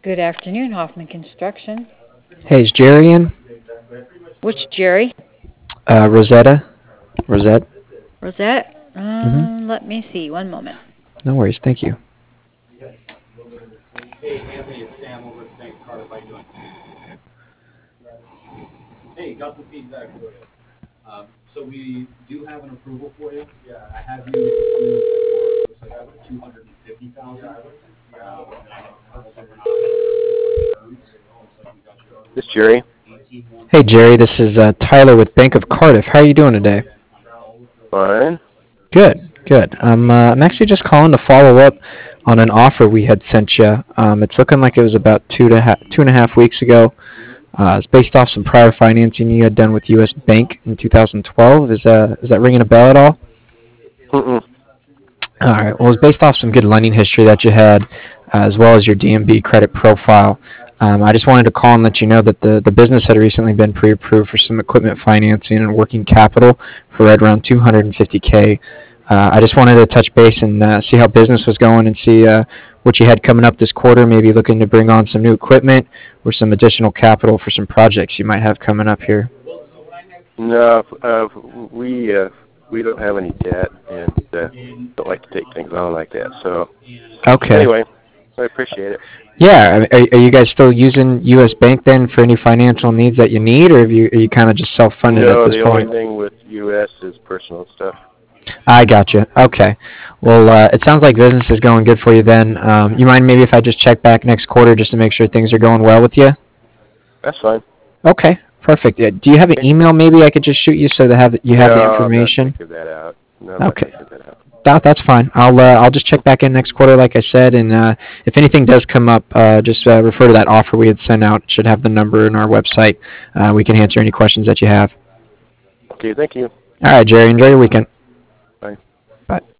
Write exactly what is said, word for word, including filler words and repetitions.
Good afternoon, Hoffman Construction. Hey, is Jerry in? Which Jerry? Uh, Rosetta? Rosette? Rosette? Mm-hmm. Um, let me see. One moment. No worries, thank you. Hey, Anthony, it's Sam over at Bank of Cardiff. How you doing? Hey, got some feedback for you. Um, so we do have an approval for you. Yeah, I have you approved for, looks like over two hundred and fifty thousand. Um, and I have a couple different options for terms. Looks like we got you. This Jerry. eighteen months. Hey, Jerry, this is uh, Tyler with Bank of Cardiff. How are you doing today? Fine. Good, good. I'm, uh, I'm actually just calling to follow up on an offer we had sent you. Um, it's looking like it was about two, to ha- two and a half weeks ago. Uh, it's based off some prior financing you had done with U S. Bank in two thousand twelve. Is, uh, is that ringing a bell at all? Mm-mm. All right. Well, it's based off some good lending history that you had, uh, as well as your D M B credit profile. Um, I just wanted to call and let you know that the, the business had recently been pre-approved for some equipment financing and working capital for right around two hundred fifty K. Uh, I just wanted to touch base and uh, see how business was going and see uh, what you had coming up this quarter, maybe looking to bring on some new equipment or some additional capital for some projects you might have coming up here. No, uh, we uh, we don't have any debt and uh, don't like to take things on like that. So Okay. anyway, I appreciate it. Yeah. Are, are you guys still using U S. Bank then for any financial needs that you need, or have you, are you kind of just self-funded at No, this the point? only thing with U S is personal stuff. I got you. Okay. Well, uh, it sounds like business is going good for you then. Um, you mind maybe if I just check back next quarter just to make sure things are going well with you? That's fine. Okay. Perfect. Yeah, do you have an Okay. email maybe I could just shoot you so that have you have the No, I'm not information? thinking that out. No, I'm not Okay. thinking that out. That, that's fine. I'll uh, I'll just check back in next quarter, like I said, and uh, if anything does come up, uh, just uh, refer to that offer we had sent out. It should have the number in our website. Uh, we can answer any questions that you have. Okay, thank you. All right, Jerry. Enjoy your weekend. Bye. Bye.